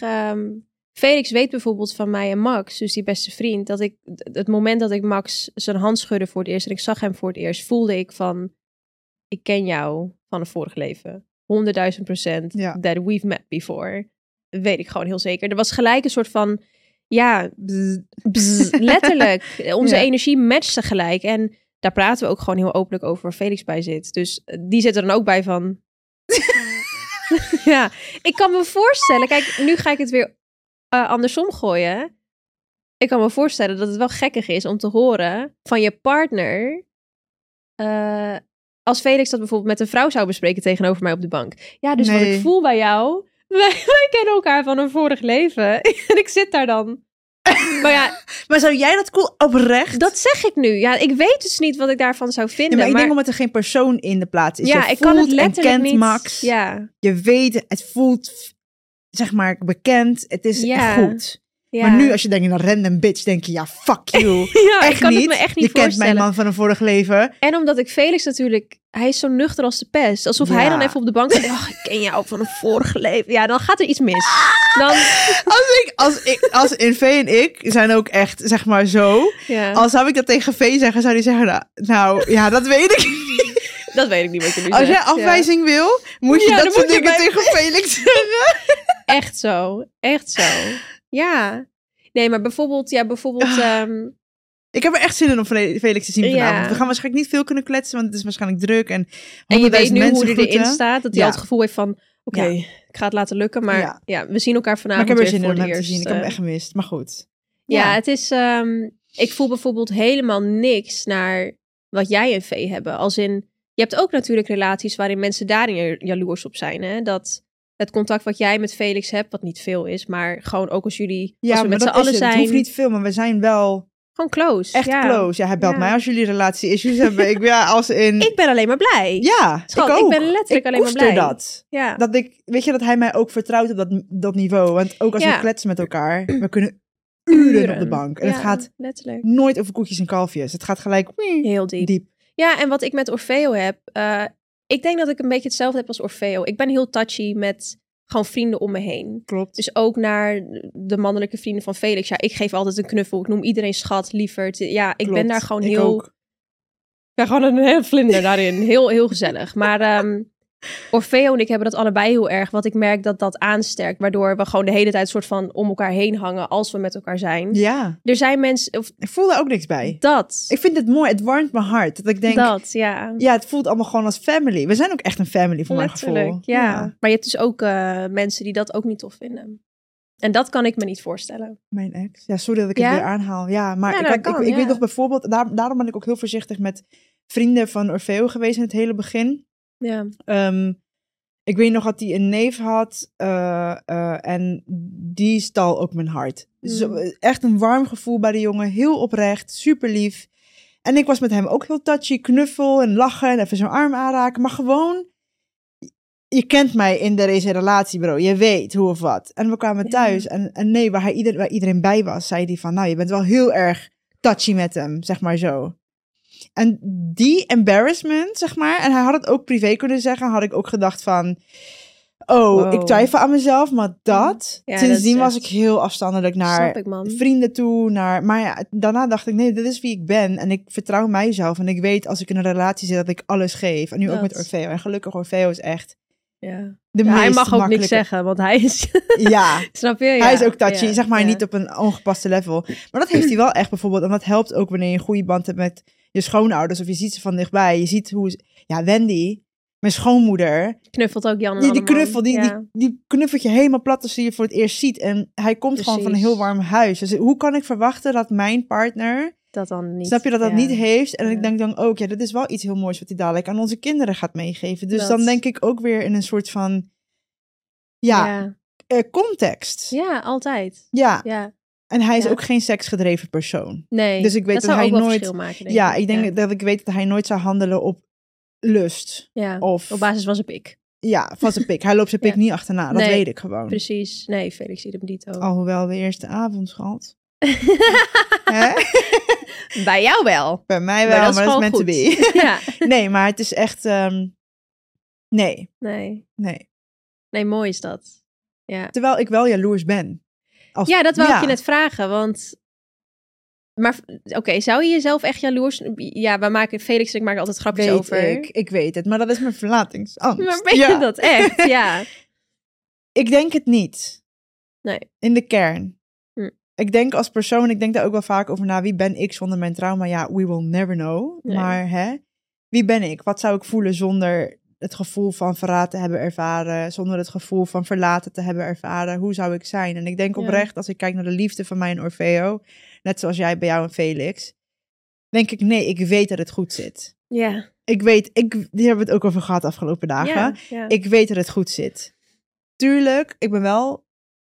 Speaker 2: Felix weet bijvoorbeeld van mij en Max, dus die beste vriend, dat ik het moment dat ik Max zijn hand schudde voor het eerst en ik zag hem voor het eerst, voelde ik van, ik ken jou van een vorig leven. 100.000%.
Speaker 1: Ja.
Speaker 2: That we've met before. Dat weet ik gewoon heel zeker. Er was gelijk een soort van, ja, letterlijk. Onze
Speaker 1: Ja.
Speaker 2: energie matchte gelijk. En daar praten we ook gewoon heel openlijk over waar Felix bij zit. Dus die zit er dan ook bij van... Ja, ik kan me voorstellen... Kijk, nu ga ik het weer andersom gooien. Ik kan me voorstellen dat het wel gekkig is om te horen van je partner... als Felix dat bijvoorbeeld met een vrouw zou bespreken tegenover mij op de bank. Ja, dus wat
Speaker 1: Nee.
Speaker 2: ik voel bij jou... Wij kennen elkaar van een vorig leven. En ik zit daar dan... Maar ja,
Speaker 1: Maar zou jij dat cool oprecht?
Speaker 2: dat zeg ik nu. Ja, ik weet dus niet wat ik daarvan zou
Speaker 1: Ja,
Speaker 2: vinden.
Speaker 1: maar ik
Speaker 2: maar
Speaker 1: denk omdat er geen persoon in de plaats is.
Speaker 2: ja,
Speaker 1: Je
Speaker 2: ik kan het
Speaker 1: voelt en
Speaker 2: letterlijk
Speaker 1: kent
Speaker 2: niet.
Speaker 1: Max.
Speaker 2: Ja,
Speaker 1: Je weet, het voelt, zeg maar, bekend. Het is
Speaker 2: Ja.
Speaker 1: echt goed.
Speaker 2: ja.
Speaker 1: Maar nu als je denkt aan een random bitch, denk je, ja, fuck you.
Speaker 2: ja,
Speaker 1: Echt
Speaker 2: ik kan
Speaker 1: niet.
Speaker 2: het me echt niet
Speaker 1: je kent
Speaker 2: voorstellen.
Speaker 1: mijn man van een vorig leven.
Speaker 2: En omdat ik Felix natuurlijk... Hij is zo nuchter als de pest. Alsof hij
Speaker 1: Ja.
Speaker 2: dan even op de bank zit. Oh, ik ken jou van een vorig leven. Ja, dan gaat er iets mis. Dan,
Speaker 1: Als in V en ik zijn ook echt, zeg maar zo.
Speaker 2: ja,
Speaker 1: Als zou ik dat tegen V zeggen, zou hij zeggen, nou, ja, dat weet ik niet.
Speaker 2: dat weet ik niet wat je nu
Speaker 1: Als
Speaker 2: zegt.
Speaker 1: jij afwijzing wil, moet je
Speaker 2: Ja,
Speaker 1: dat
Speaker 2: dan
Speaker 1: soort
Speaker 2: moet je
Speaker 1: dingen
Speaker 2: bij-
Speaker 1: tegen Felix zeggen.
Speaker 2: Ja, echt zo. Echt zo. Ja. Nee, maar bijvoorbeeld...
Speaker 1: Ik heb er echt zin in om Felix te zien
Speaker 2: Ja.
Speaker 1: vanavond. We gaan waarschijnlijk niet veel kunnen kletsen, want het is waarschijnlijk druk. En
Speaker 2: En je weet
Speaker 1: 100.000
Speaker 2: nu hoe
Speaker 1: mensen
Speaker 2: hij erin
Speaker 1: groeten.
Speaker 2: staat. Dat hij
Speaker 1: Ja.
Speaker 2: al het gevoel heeft van... Oké,
Speaker 1: Ja.
Speaker 2: ik ga het laten lukken. Maar
Speaker 1: Ja.
Speaker 2: ja, we zien elkaar
Speaker 1: Maar
Speaker 2: vanavond
Speaker 1: ik heb er
Speaker 2: weer
Speaker 1: zin in
Speaker 2: voor
Speaker 1: om
Speaker 2: de
Speaker 1: hem te zien. Ik heb hem echt
Speaker 2: eerste.
Speaker 1: gemist, maar goed.
Speaker 2: Ja, het is... ik voel bijvoorbeeld helemaal niks naar wat jij en Vee hebben. Als in... Je hebt ook natuurlijk relaties waarin mensen daarin jaloers op zijn. Hè? Dat het contact wat jij met Felix hebt, wat niet veel is, maar gewoon ook als jullie,
Speaker 1: Ja,
Speaker 2: als we
Speaker 1: maar
Speaker 2: met z'n
Speaker 1: dat is
Speaker 2: allen
Speaker 1: het. Het
Speaker 2: zijn,
Speaker 1: hoeft niet veel, maar we zijn wel
Speaker 2: gewoon close.
Speaker 1: echt
Speaker 2: ja.
Speaker 1: close. Ja, hij belt
Speaker 2: Ja.
Speaker 1: mij als jullie relatie-issues hebben. Als in...
Speaker 2: Ik ben alleen maar blij.
Speaker 1: Ja,
Speaker 2: Schat,
Speaker 1: ik
Speaker 2: ik
Speaker 1: ook.
Speaker 2: ben letterlijk alleen maar
Speaker 1: koester
Speaker 2: blij.
Speaker 1: dat.
Speaker 2: Ja.
Speaker 1: Weet je, dat hij mij ook vertrouwt op dat niveau. Want ook als
Speaker 2: Ja.
Speaker 1: we kletsen met elkaar, we kunnen uren op de bank. En het
Speaker 2: Ja,
Speaker 1: gaat
Speaker 2: letterlijk.
Speaker 1: nooit over koekjes en kalfjes. Het gaat gelijk
Speaker 2: Heel diep.
Speaker 1: diep.
Speaker 2: Ja, en wat ik met Orfeo heb... ik denk dat ik een beetje hetzelfde heb als Orfeo. Ik ben heel touchy met gewoon vrienden om me heen.
Speaker 1: Klopt.
Speaker 2: Dus ook naar de mannelijke vrienden van Felix. Ja, ik geef altijd een knuffel. Ik noem iedereen schat, lieverd. Ja, ik ben daar gewoon heel...
Speaker 1: Ook.
Speaker 2: Ja, gewoon een heel vlinder daarin. Heel, heel gezellig. Maar Orfeo en ik hebben dat allebei heel erg. Wat ik merk dat aansterkt. Waardoor we gewoon de hele tijd soort van om elkaar heen hangen als we met elkaar zijn.
Speaker 1: Ja.
Speaker 2: Er zijn mensen...
Speaker 1: Ik voel daar ook niks bij.
Speaker 2: Dat.
Speaker 1: Ik vind het mooi. Het warmt mijn hart. Dat ik denk...
Speaker 2: Ja,
Speaker 1: het voelt allemaal gewoon als family. We zijn ook echt een family voor mijn gevoel.
Speaker 2: Ja. Maar je hebt dus ook mensen die dat ook niet tof vinden. En dat kan ik me niet voorstellen.
Speaker 1: Mijn ex. Ja, sorry dat ik het weer aanhaal. Ja, maar ik weet nog bijvoorbeeld... Daarom ben ik ook heel voorzichtig met vrienden van Orfeo geweest in het hele begin.
Speaker 2: Ja.
Speaker 1: Ik weet nog dat hij een neef had. En die stal ook mijn hart. Echt een warm gevoel bij de jongen. Heel oprecht. Super lief. En ik was met hem ook heel touchy. Knuffel en lachen. En even zo'n arm aanraken. Maar gewoon... Je kent mij in deze relatie, bro. Je weet hoe of wat. En we kwamen thuis. En nee, waar iedereen bij was, zei hij van... Nou, je bent wel heel erg touchy met hem, zeg maar zo. En die embarrassment, zeg maar... En hij had het ook privé kunnen zeggen. Had ik ook gedacht van... Wow. Ik twijfel aan mezelf, maar dat... sindsdien was ik heel afstandelijk naar vrienden toe. Maar ja, daarna dacht ik... Nee, dit is wie ik ben. En ik vertrouw mijzelf. En ik weet als ik in een relatie zit dat ik alles geef. En nu ook met Orfeo. En gelukkig Orfeo is echt...
Speaker 2: Ja. Hij mag ook niks zeggen, want hij is...
Speaker 1: Ja,
Speaker 2: snap je? Ja.
Speaker 1: Hij is ook touchy, zeg maar niet op een ongepaste level. Maar dat heeft hij wel echt bijvoorbeeld. En dat helpt ook wanneer je een goede band hebt met je schoonouders. Of je ziet ze van dichtbij. Je ziet hoe... Ja, Wendy, mijn schoonmoeder...
Speaker 2: Knuffelt ook Jan en
Speaker 1: die knuffel, die knuffelt je helemaal plat als je je voor het eerst ziet. En hij komt gewoon van een heel warm huis. Dus hoe kan ik verwachten dat mijn partner...
Speaker 2: Dat dan niet.
Speaker 1: Snap je dat niet heeft? En ik denk dan ook, dit is wel iets heel moois wat hij dadelijk aan onze kinderen gaat meegeven. Dus dan denk ik ook weer in een soort van, context.
Speaker 2: Ja, altijd.
Speaker 1: Ja. En hij is ook geen seksgedreven persoon.
Speaker 2: Nee,
Speaker 1: dus ik weet dat hij nooit.
Speaker 2: Maken,
Speaker 1: ik denk dat ik weet dat hij nooit zou handelen op lust.
Speaker 2: Ja.
Speaker 1: Of
Speaker 2: op basis van zijn pik.
Speaker 1: Ja, van zijn pik. Hij loopt zijn pik niet achterna. Dat weet ik gewoon.
Speaker 2: Precies. Nee, Felix ziet hem niet ook.
Speaker 1: Alhoewel we eerst de avond gehad.
Speaker 2: Bij jou wel.
Speaker 1: Bij mij wel, maar dat is meant to be.
Speaker 2: Ja.
Speaker 1: Nee, maar het is echt... Nee,
Speaker 2: mooi is dat. Ja.
Speaker 1: Terwijl ik wel jaloers ben.
Speaker 2: Ja, dat wou ik je net vragen, want... Maar oké, zou je jezelf echt jaloers... Ja, Felix en ik maken altijd grapjes over.
Speaker 1: Ik weet het, maar dat is mijn verlatingsangst.
Speaker 2: Maar ben je dat echt? Ja.
Speaker 1: Ik denk het niet.
Speaker 2: Nee.
Speaker 1: In de kern. Ik denk als persoon, ik denk daar ook wel vaak over na. Wie ben ik zonder mijn trauma? Ja, we will never know. Nee. Maar wie ben ik? Wat zou ik voelen zonder het gevoel van verraad te hebben ervaren? Zonder het gevoel van verlaten te hebben ervaren? Hoe zou ik zijn? En ik denk oprecht, als ik kijk naar de liefde van mij en Orfeo, net zoals jij bij jou en Felix, denk ik, nee, ik weet dat het goed zit.
Speaker 2: Ja.
Speaker 1: Ik weet, die hebben we het ook over gehad de afgelopen dagen.
Speaker 2: Ja.
Speaker 1: Ik weet dat het goed zit. Tuurlijk, ik ben wel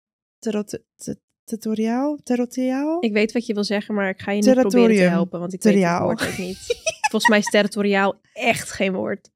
Speaker 1: territoriaal?
Speaker 2: Ik weet wat je wil zeggen, maar ik ga je niet proberen te helpen, want ik weet het woord ook niet. Volgens mij is territoriaal echt geen woord.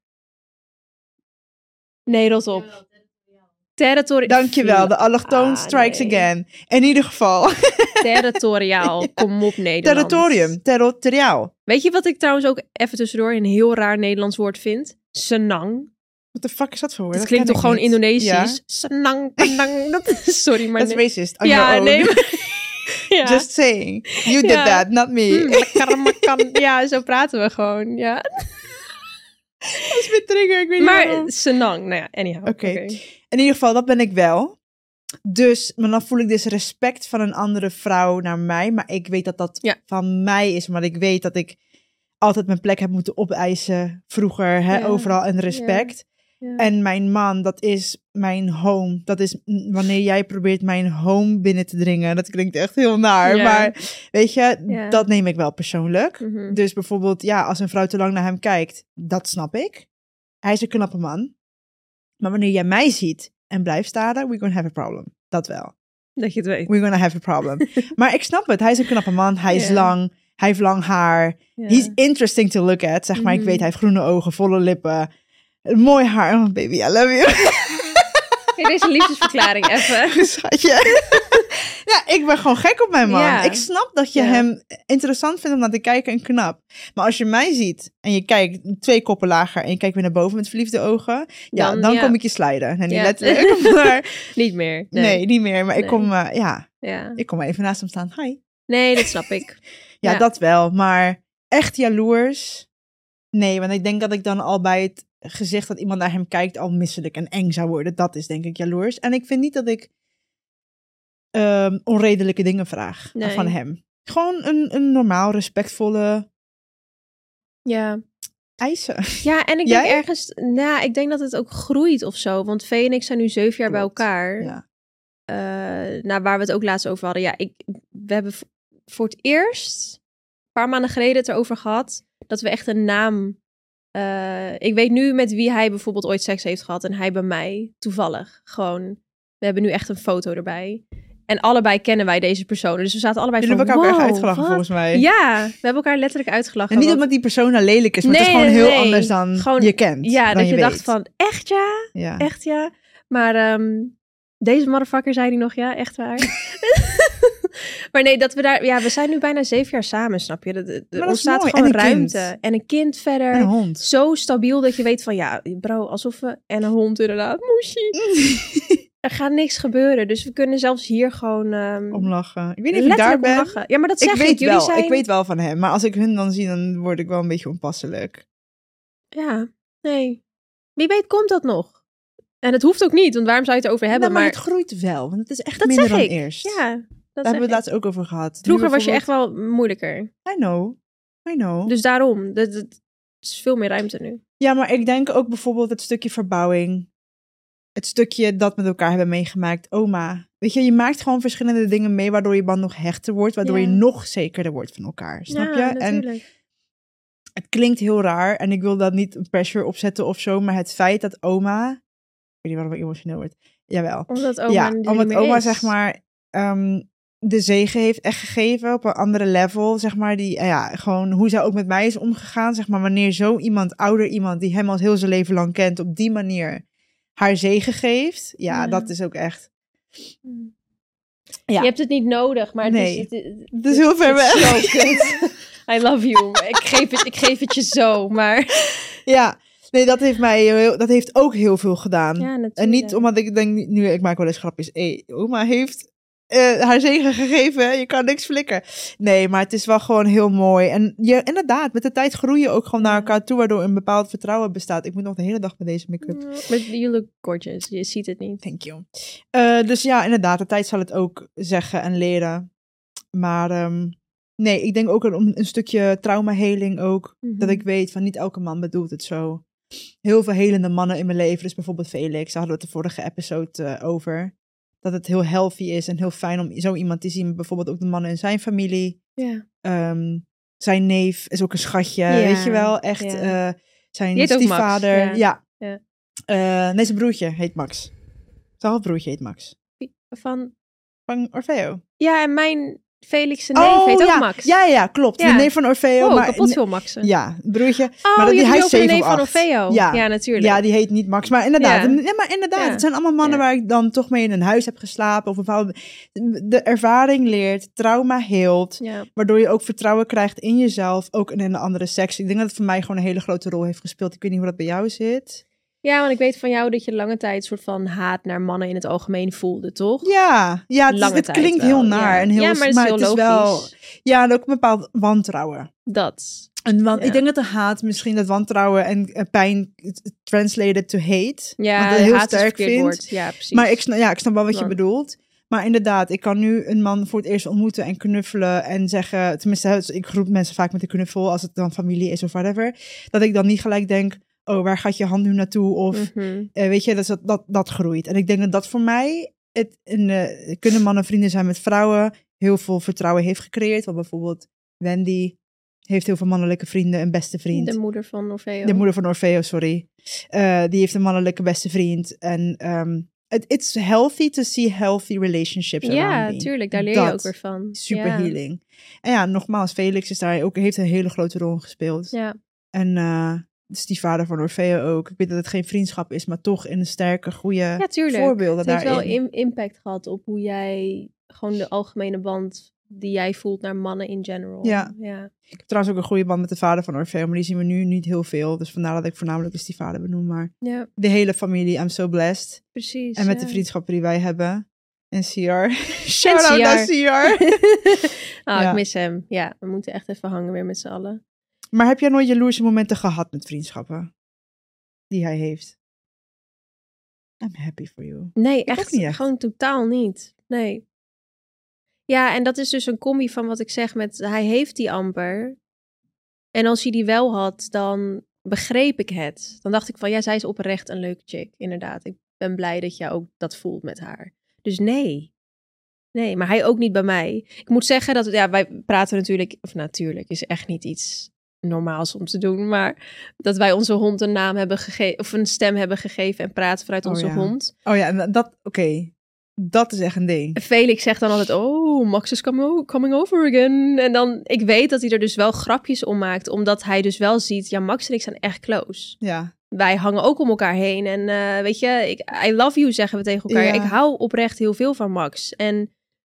Speaker 2: Nee, rot op.
Speaker 1: Dankjewel, de allochtoon strikes again. In ieder geval.
Speaker 2: Territoriaal, kom op Nederland.
Speaker 1: Territoriaal.
Speaker 2: Weet je wat ik trouwens ook even tussendoor een heel raar Nederlands woord vind? Senang.
Speaker 1: Wat de fuck is dat voor woord?
Speaker 2: Het klinkt toch gewoon Indonesisch? Ja? Senang, penang. Sorry, maar...
Speaker 1: Dat is racist. Nee.
Speaker 2: Ja.
Speaker 1: Just saying. You did that, not me.
Speaker 2: Ja, zo praten we gewoon. Ja.
Speaker 1: Dat is mijn trigger, ik weet niet waarom.
Speaker 2: Senang, nou ja, anyhow.
Speaker 1: Oké. In ieder geval, dat ben ik wel. Dus, maar dan voel ik dus respect van een andere vrouw naar mij. Maar ik weet dat dat van mij is. Maar ik weet dat ik altijd mijn plek heb moeten opeisen vroeger. Overal en respect. Ja. En mijn man, dat is mijn home. Dat is wanneer jij probeert mijn home binnen te dringen. Dat klinkt echt heel naar. Ja. Maar weet je, dat neem ik wel persoonlijk. Mm-hmm. Dus bijvoorbeeld, als een vrouw te lang naar hem kijkt, dat snap ik. Hij is een knappe man. Maar wanneer jij mij ziet en blijft staren, we're gonna have a problem. Dat wel.
Speaker 2: Dat je het weet.
Speaker 1: We're gonna have a problem. Maar ik snap het. Hij is een knappe man. Hij is lang. Hij heeft lang haar. He's interesting to look at. Zeg maar, ik weet, hij heeft groene ogen, volle lippen. Mooi haar. Oh, baby, I love you.
Speaker 2: Hey, deze liefdesverklaring even.
Speaker 1: Schatje. Ja, ik ben gewoon gek op mijn man.
Speaker 2: Ja.
Speaker 1: Ik snap dat je hem interessant vindt om naar te kijken en knap. Maar als je mij ziet en je kijkt 2 koppen lager en je kijkt weer naar boven met verliefde ogen, dan kom ik je sliden. Nee, niet letterlijk, maar...
Speaker 2: Niet meer.
Speaker 1: Nee, niet meer. Maar
Speaker 2: Nee.
Speaker 1: ik kom even naast hem staan. Hi.
Speaker 2: Nee, dat snap ik.
Speaker 1: Ja, dat wel. Maar echt jaloers? Nee, want ik denk dat ik dan al bij het gezicht dat iemand naar hem kijkt al misselijk en eng zou worden. Dat is denk ik jaloers. En ik vind niet dat ik onredelijke dingen vraag van hem. Gewoon een normaal, respectvolle eisen.
Speaker 2: Ja, en ik denk ergens... Nou, ik denk dat het ook groeit of zo. Want Vee en ik zijn nu 7 jaar bij elkaar.
Speaker 1: Ja.
Speaker 2: Waar we het ook laatst over hadden. Ja, we hebben voor het eerst... een paar maanden geleden het erover gehad... dat we echt een naam... ik weet nu met wie hij bijvoorbeeld ooit seks heeft gehad... en hij bij mij, toevallig. Gewoon, we hebben nu echt een foto erbij... En allebei kennen wij deze personen. Dus we zaten allebei
Speaker 1: Jullie hebben elkaar ook echt uitgelachen, volgens mij.
Speaker 2: Ja, we hebben elkaar letterlijk uitgelachen.
Speaker 1: En niet omdat die persoon nou lelijk is, maar het is gewoon heel anders dan gewoon, je kent.
Speaker 2: Ja, dat je
Speaker 1: weet.
Speaker 2: dacht van, echt ja? Echt ja? Maar deze motherfucker zei die nog, ja, echt waar. Maar nee, dat we daar... Ja, we zijn nu bijna 7 jaar samen, snap je? Er ontstaat gewoon ruimte. Kind. En een kind verder.
Speaker 1: En een hond.
Speaker 2: Zo stabiel dat je weet van, ja, bro, alsof we... En een hond inderdaad, moesie. Er gaat niks gebeuren, dus we kunnen zelfs hier gewoon...
Speaker 1: omlachen. Ik weet niet of ik daar ben.
Speaker 2: Omlachen. Ja, maar dat zeg
Speaker 1: ik.
Speaker 2: Jullie zijn...
Speaker 1: Ik weet wel van hem, maar als ik hun dan zie, dan word ik wel een beetje onpasselijk.
Speaker 2: Ja, nee. Wie weet komt dat nog. En het hoeft ook niet, want waarom zou je het over hebben?
Speaker 1: Maar het groeit wel, want het is echt minder dan eerst.
Speaker 2: Ja,
Speaker 1: daar hebben we het laatst ook over gehad.
Speaker 2: Vroeger was je echt wel moeilijker.
Speaker 1: I know.
Speaker 2: Dus daarom, het is veel meer ruimte nu.
Speaker 1: Ja, maar ik denk ook bijvoorbeeld het stukje verbouwing. Het stukje dat met elkaar hebben meegemaakt. Oma. Weet je maakt gewoon verschillende dingen mee... waardoor je band nog hechter wordt... waardoor je nog zekerder wordt van elkaar. Snap je?
Speaker 2: Natuurlijk.
Speaker 1: En het klinkt heel raar... en ik wil dat niet een pressure opzetten of zo... maar het feit dat oma... Ik weet niet waarom ik emotioneel word. Jawel.
Speaker 2: Omdat oma
Speaker 1: is. Zeg maar... de zegen heeft echt gegeven... op een andere level, zeg maar... die gewoon hoe zij ook met mij is omgegaan... zeg maar, wanneer zo iemand, ouder iemand... die hem al heel zijn leven lang kent... op die manier... haar zegen geeft. Ja, dat is ook echt...
Speaker 2: Ja. Je hebt het niet nodig, maar
Speaker 1: het is heel ver weg.
Speaker 2: I love you. Ik geef het je zo, maar...
Speaker 1: Ja, nee, dat heeft ook heel veel gedaan.
Speaker 2: Ja, natuurlijk.
Speaker 1: En niet omdat ik denk, nu ik maak wel eens grapjes. Oma heeft haar zegen gegeven. Je kan niks flikken. Nee, maar het is wel gewoon heel mooi. En inderdaad, met de tijd groei je ook gewoon naar elkaar toe, waardoor een bepaald vertrouwen bestaat. Ik moet nog de hele dag met deze make-up.
Speaker 2: You look gorgeous. Je ziet het niet.
Speaker 1: Thank you. Dus ja, inderdaad, de tijd zal het ook zeggen en leren. Maar nee, ik denk ook een stukje traumaheling ook. Mm-hmm. Dat ik weet van niet elke man bedoelt het zo. Heel veel helende mannen in mijn leven. Dus bijvoorbeeld Felix, daar hadden we het de vorige episode over. Dat het heel healthy is en heel fijn om zo iemand te zien. Bijvoorbeeld ook de mannen in zijn familie.
Speaker 2: Ja.
Speaker 1: Zijn neef is ook een schatje, weet je wel. Echt, zijn stiefvader. Ja. Nee, zijn broertje heet Max. Zijn halfbroertje heet Max.
Speaker 2: Van
Speaker 1: Orfeo.
Speaker 2: Ja, en mijn Felix' neef heet ook Max.
Speaker 1: Ja, klopt. De neef van Orfeo.
Speaker 2: Maar kapot veel Maxen.
Speaker 1: Ja, broertje.
Speaker 2: Maar hij is 7
Speaker 1: neef
Speaker 2: van Orfeo. Ja, natuurlijk.
Speaker 1: Ja, die heet niet Max. Maar inderdaad, het zijn allemaal mannen waar ik dan toch mee in een huis heb geslapen. Of een vrouw. De ervaring leert, trauma heelt. Ja. Waardoor je ook vertrouwen krijgt in jezelf. Ook in de andere seks. Ik denk dat het voor mij gewoon een hele grote rol heeft gespeeld. Ik weet niet hoe dat bij jou zit.
Speaker 2: Ja, want ik weet van jou dat je lange tijd een soort van haat naar mannen in het algemeen voelde, toch?
Speaker 1: Ja, het klinkt heel naar. En heel,
Speaker 2: maar het is logisch.
Speaker 1: Wel... Ja, en ook een bepaald wantrouwen. Ik denk dat de haat misschien dat wantrouwen en pijn translated to hate.
Speaker 2: Ja,
Speaker 1: dat heel
Speaker 2: haat
Speaker 1: sterk vind.
Speaker 2: Woord. Ja, precies.
Speaker 1: Maar ik snap wel wat je bedoelt. Maar inderdaad, ik kan nu een man voor het eerst ontmoeten en knuffelen en zeggen... Tenminste, ik groet mensen vaak met een knuffel als het dan familie is of whatever. Dat ik dan niet gelijk denk... Oh, waar gaat je hand nu naartoe? Of weet je, dat groeit. En ik denk dat dat voor mij, kunnen mannen vrienden zijn met vrouwen, heel veel vertrouwen heeft gecreëerd. Want bijvoorbeeld Wendy heeft heel veel mannelijke vrienden, een beste vriend.
Speaker 2: De moeder van Orfeo.
Speaker 1: De moeder van Orfeo, sorry. Die heeft een mannelijke beste vriend. En it's healthy to see healthy relationships around me.
Speaker 2: Ja, tuurlijk. Daar leer je ook weer van.
Speaker 1: Super healing. En ja, nogmaals, Felix is daar ook, heeft een hele grote rol in gespeeld.
Speaker 2: Ja.
Speaker 1: En... Dus die vader van Orfeo ook. Ik weet dat het geen vriendschap is, maar toch in een sterke, goede voorbeelden daarin.
Speaker 2: Het heeft wel impact gehad op hoe jij gewoon de algemene band die jij voelt naar mannen in general.
Speaker 1: Ja.
Speaker 2: Ja.
Speaker 1: Ik heb trouwens ook een goede band met de vader van Orfeo, maar die zien we nu niet heel veel. Dus vandaar dat ik voornamelijk dus die vader benoem. Maar
Speaker 2: Ja,
Speaker 1: de hele familie, I'm so blessed.
Speaker 2: precies.
Speaker 1: En met
Speaker 2: ja.
Speaker 1: de vriendschappen die wij hebben. En CR. Shout-out naar CR.
Speaker 2: Ik mis hem. Ja, we moeten echt even hangen weer met z'n allen.
Speaker 1: Maar heb jij nooit jaloerse momenten gehad met vriendschappen? Die hij heeft? I'm happy for you.
Speaker 2: Nee,
Speaker 1: ook
Speaker 2: echt,
Speaker 1: niet echt.
Speaker 2: gewoon totaal niet. Nee. Ja, en dat is dus een combi van wat ik zeg met... Hij heeft die amper. En als hij die wel had, dan begreep ik het. Dan dacht ik van, ja, zij is oprecht een leuke chick. Inderdaad, ik ben blij dat jij ook dat voelt met haar. Dus nee. Nee, maar hij ook niet bij mij. Ik moet zeggen dat, ja, wij praten natuurlijk... Of natuurlijk, is echt niet iets normaals om te doen. Maar dat wij onze hond een naam hebben gegeven... Of een stem hebben gegeven en praten vanuit onze hond.
Speaker 1: Oh ja, en dat, oké. Dat is echt een ding.
Speaker 2: Felix zegt dan altijd, oh, Max is coming over again. En dan, ik weet dat hij er dus wel grapjes om maakt, omdat hij dus wel ziet, ja, Max en ik zijn echt close.
Speaker 1: Ja.
Speaker 2: Wij hangen ook om elkaar heen en weet je, I love you zeggen we tegen elkaar.
Speaker 1: Ja.
Speaker 2: Ik hou oprecht heel veel van Max. En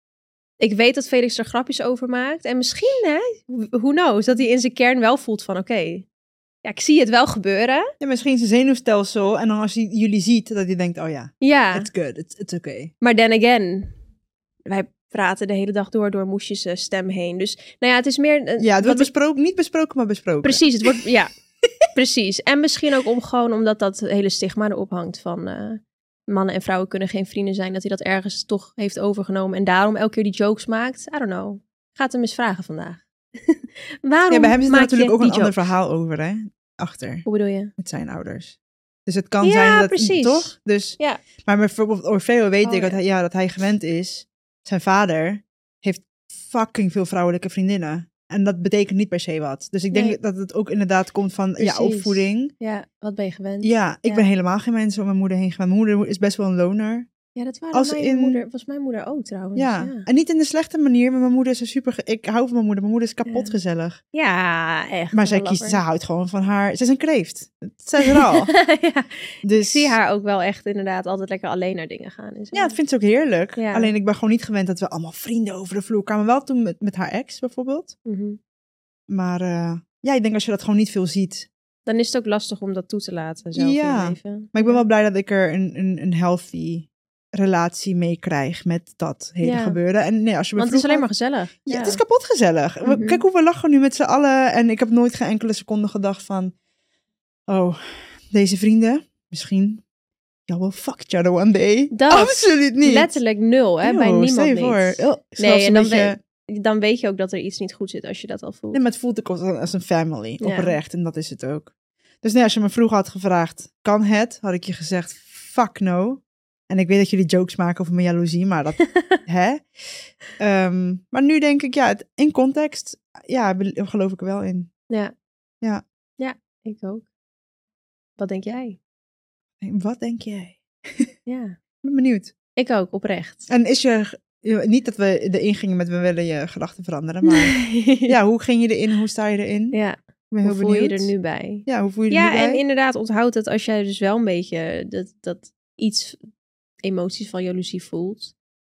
Speaker 2: ik weet dat Felix er grapjes over maakt. En misschien, hè, who knows, dat hij in zijn kern wel voelt van, oké, ja, ik zie het wel gebeuren.
Speaker 1: Ja, misschien zijn zenuwstelsel. En dan als hij jullie ziet, dat hij denkt, oh ja,
Speaker 2: Ja.
Speaker 1: it's good, it's okay.
Speaker 2: Maar then again, wij praten de hele dag door Moesjes stem heen. Dus nou ja, het is meer...
Speaker 1: Ja, het wordt besproken, niet besproken, maar besproken.
Speaker 2: Precies, het wordt... Ja, precies. En misschien ook omdat dat hele stigma erop hangt van... mannen en vrouwen kunnen geen vrienden zijn. Dat hij dat ergens toch heeft overgenomen. En daarom elke keer die jokes maakt. I don't know. Gaat hem eens vragen vandaag. Waarom
Speaker 1: Ja, bij hem zit er
Speaker 2: maak
Speaker 1: natuurlijk
Speaker 2: je
Speaker 1: ook een
Speaker 2: die
Speaker 1: ander
Speaker 2: jokes?
Speaker 1: verhaal over, hè? Achter.
Speaker 2: Hoe bedoel je?
Speaker 1: Met zijn ouders. Dus het kan
Speaker 2: Ja,
Speaker 1: zijn dat...
Speaker 2: precies.
Speaker 1: Toch? Dus,
Speaker 2: Ja.
Speaker 1: Maar met bijvoorbeeld Orfeo weet
Speaker 2: Oh,
Speaker 1: ik
Speaker 2: ja.
Speaker 1: dat hij gewend is. Zijn vader heeft fucking veel vrouwelijke vriendinnen. En dat betekent niet per se wat. Dus ik denk
Speaker 2: Nee.
Speaker 1: dat het ook inderdaad komt van
Speaker 2: Precies.
Speaker 1: opvoeding.
Speaker 2: Ja, wat ben je gewend?
Speaker 1: Ja, ik
Speaker 2: Ja.
Speaker 1: ben helemaal geen mensen om mijn moeder heen gegaan. Mijn moeder is best wel een loner.
Speaker 2: Ja, dat
Speaker 1: Als
Speaker 2: was mijn moeder ook trouwens.
Speaker 1: Ja. En niet in de slechte manier, maar mijn moeder is ik hou van mijn moeder. Mijn moeder is kapot
Speaker 2: Ja.
Speaker 1: gezellig.
Speaker 2: Ja, echt.
Speaker 1: Maar zij
Speaker 2: een lover.
Speaker 1: houdt gewoon van haar. Ze is een kreeft. Zij is er al.
Speaker 2: Ja.
Speaker 1: Dus
Speaker 2: Ik zie haar ook wel echt inderdaad altijd lekker alleen naar dingen gaan. En zo.
Speaker 1: ja, dat vindt ze ook heerlijk.
Speaker 2: Ja.
Speaker 1: Alleen ik ben gewoon niet gewend dat we allemaal vrienden over de vloer kwamen. Wel toen met haar ex bijvoorbeeld.
Speaker 2: Mhm.
Speaker 1: Maar ja, ik denk als je dat gewoon niet veel ziet.
Speaker 2: Dan is het ook lastig om dat toe te laten zelf in
Speaker 1: Ja.
Speaker 2: je leven.
Speaker 1: Maar ik ben wel blij dat ik er een healthy relatie mee krijg met dat hele
Speaker 2: Ja.
Speaker 1: gebeuren. En nee, als je me
Speaker 2: Want het is alleen
Speaker 1: vroeg
Speaker 2: maar gezellig.
Speaker 1: Ja, het is kapot gezellig.
Speaker 2: Mhm.
Speaker 1: Kijk hoe we lachen nu met z'n allen. En ik heb nooit geen enkele seconde gedacht van... Oh, deze vrienden, misschien... Y'all will fuck each other one day.
Speaker 2: Dat.
Speaker 1: Absoluut niet.
Speaker 2: Letterlijk nul, hè? Bij
Speaker 1: Yo,
Speaker 2: niemand
Speaker 1: stel je
Speaker 2: niet.
Speaker 1: voor.
Speaker 2: Nee,
Speaker 1: Zelfs
Speaker 2: en
Speaker 1: een
Speaker 2: dan,
Speaker 1: beetje...
Speaker 2: dan weet je ook dat er iets niet goed zit als je dat al voelt.
Speaker 1: Nee, maar het voelt ook als een family.
Speaker 2: Ja.
Speaker 1: Oprecht. En dat is het ook. Dus nee, als je me vroeger had gevraagd... Kan het? Had ik je gezegd... Fuck no. En ik weet dat jullie jokes maken over mijn jaloezie. Maar dat... hè? Maar nu denk ik... Ja, in context... Ja, geloof ik er wel in.
Speaker 2: Ja.
Speaker 1: Ja.
Speaker 2: Ja, ik ook. Wat denk jij?
Speaker 1: Wat denk jij?
Speaker 2: Ja.
Speaker 1: Ik ben benieuwd.
Speaker 2: Ik ook, oprecht.
Speaker 1: En is je... Niet dat we erin gingen met we willen je gedachten veranderen. Maar ja, hoe ging je erin? Hoe sta je erin?
Speaker 2: Ja.
Speaker 1: Ik ben heel
Speaker 2: Hoe voel je
Speaker 1: benieuwd.
Speaker 2: er nu bij?
Speaker 1: Ja, hoe voel je er nu
Speaker 2: Ja,
Speaker 1: bij?
Speaker 2: en inderdaad, onthoud het als jij dus wel een beetje dat iets emoties van jaloezie voelt.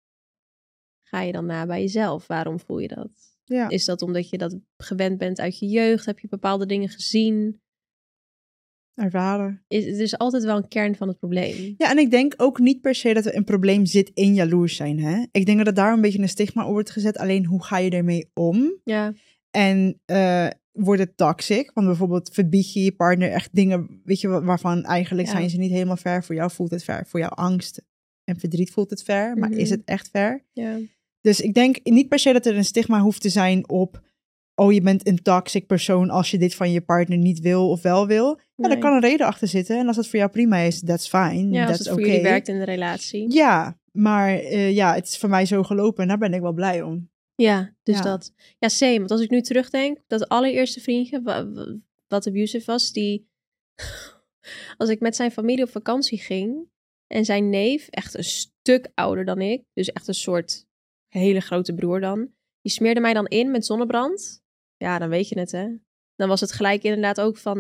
Speaker 2: Ga je dan na bij jezelf? Waarom voel je dat?
Speaker 1: Ja.
Speaker 2: Is dat omdat je dat gewend bent uit je jeugd? Heb je bepaalde dingen gezien?
Speaker 1: Ervaren.
Speaker 2: Er is altijd wel een kern van het probleem.
Speaker 1: Ja, en ik denk ook niet per se dat er een probleem zit in jaloers zijn. Hè? Ik denk dat er daar een beetje een stigma op wordt gezet. Alleen hoe ga je ermee om?
Speaker 2: Ja,
Speaker 1: En wordt het toxic? Want bijvoorbeeld verbied je je partner echt dingen, weet je, waarvan eigenlijk
Speaker 2: Ja.
Speaker 1: zijn ze niet helemaal fair. Voor jou voelt het fair. Voor jouw angst en verdriet voelt het fair. Maar
Speaker 2: Mhm.
Speaker 1: is het echt fair?
Speaker 2: ja.
Speaker 1: Dus ik denk niet per se dat er een stigma hoeft te zijn op... oh, je bent een toxic persoon als je dit van je partner niet wil of wel wil. Ja,
Speaker 2: Nee.
Speaker 1: daar kan een reden achter zitten. En als dat voor jou prima is, that's fine.
Speaker 2: Ja, als
Speaker 1: that's
Speaker 2: het voor
Speaker 1: okay.
Speaker 2: jullie werkt in de relatie.
Speaker 1: Ja, maar ja, het is voor mij zo gelopen en daar ben ik wel blij om.
Speaker 2: Ja, dus
Speaker 1: Ja.
Speaker 2: dat. Ja, same. Want als ik nu terugdenk, dat allereerste vriendje, wat abusive was, die... Als ik met zijn familie op vakantie ging en zijn neef, echt een stuk ouder dan ik, dus echt een soort hele grote broer dan, die smeerde mij dan in met zonnebrand. Ja, dan weet je het, hè. Dan was het gelijk inderdaad ook van,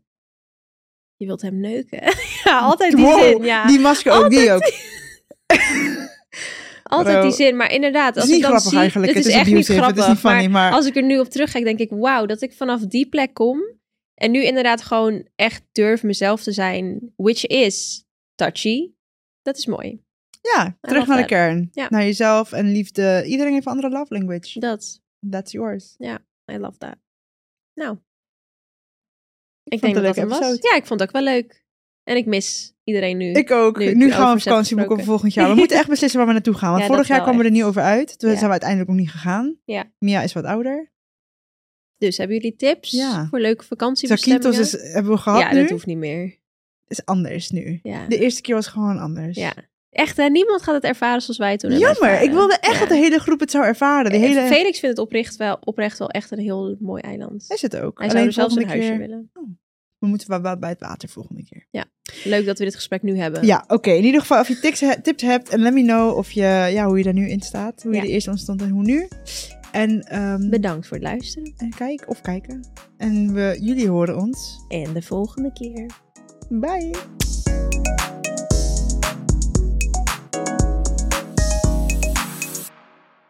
Speaker 2: je wilt hem neuken. Ja, altijd die
Speaker 1: Wow,
Speaker 2: zin, ja.
Speaker 1: die masker ook, die ook.
Speaker 2: Altijd die zin, maar inderdaad.
Speaker 1: Het
Speaker 2: Als
Speaker 1: is niet
Speaker 2: ik dan
Speaker 1: grappig
Speaker 2: zie,
Speaker 1: eigenlijk.
Speaker 2: Het
Speaker 1: Het
Speaker 2: is
Speaker 1: is
Speaker 2: echt niet
Speaker 1: abusive, het is
Speaker 2: grappig.
Speaker 1: niet funny, maar-
Speaker 2: als ik er nu op terugkijk, denk ik, wauw, dat ik vanaf die plek kom. En nu inderdaad gewoon echt durf mezelf te zijn. Which is touchy. Dat is mooi.
Speaker 1: Ja, terug
Speaker 2: love
Speaker 1: naar de
Speaker 2: that.
Speaker 1: kern.
Speaker 2: Ja.
Speaker 1: Naar jezelf en liefde. Iedereen heeft een andere love language.
Speaker 2: Dat.
Speaker 1: That's yours.
Speaker 2: I love that. Nou.
Speaker 1: vond
Speaker 2: Ik denk
Speaker 1: het een
Speaker 2: dat
Speaker 1: leuke
Speaker 2: hem was.
Speaker 1: episode.
Speaker 2: Ja, ik vond het ook wel leuk. En ik mis iedereen nu.
Speaker 1: Ik ook.
Speaker 2: Nu ik
Speaker 1: Nu gaan we
Speaker 2: erover
Speaker 1: een vakantie
Speaker 2: heb
Speaker 1: boeken voor
Speaker 2: gesproken.
Speaker 1: volgend jaar. We moeten echt beslissen waar we naartoe gaan. Want
Speaker 2: Ja,
Speaker 1: vorig
Speaker 2: dat
Speaker 1: jaar
Speaker 2: wel
Speaker 1: kwamen we er
Speaker 2: echt.
Speaker 1: niet over uit. Toen
Speaker 2: Ja.
Speaker 1: zijn we uiteindelijk nog niet gegaan.
Speaker 2: Ja.
Speaker 1: Mia is wat ouder.
Speaker 2: Dus hebben jullie tips
Speaker 1: Ja.
Speaker 2: voor leuke vakantiebestemmingen?
Speaker 1: Zakynthos hebben we gehad
Speaker 2: ja,
Speaker 1: nu.
Speaker 2: dat hoeft niet meer.
Speaker 1: Is anders nu.
Speaker 2: Ja.
Speaker 1: De eerste keer was gewoon anders.
Speaker 2: Ja. Echt, hè? Niemand gaat het ervaren zoals wij toen hebben
Speaker 1: Jammer.
Speaker 2: ervaren.
Speaker 1: Ik wilde echt
Speaker 2: Ja.
Speaker 1: dat de hele groep het zou ervaren. De hele...
Speaker 2: Felix vindt het oprecht wel echt een heel mooi eiland.
Speaker 1: Is het ook.
Speaker 2: Hij zou er zelfs een
Speaker 1: volgende
Speaker 2: huisje
Speaker 1: keer...
Speaker 2: willen.
Speaker 1: We moeten wel bij het water volgende keer.
Speaker 2: Leuk dat we dit gesprek nu hebben.
Speaker 1: Ja, oké. In ieder geval, als je tips hebt. En let me know of hoe je daar nu in staat. Hoe je
Speaker 2: Ja.
Speaker 1: de eerste ontstond en hoe nu. En,
Speaker 2: Bedankt voor het luisteren.
Speaker 1: en kijken. En jullie horen ons.
Speaker 2: En de volgende keer.
Speaker 1: Bye.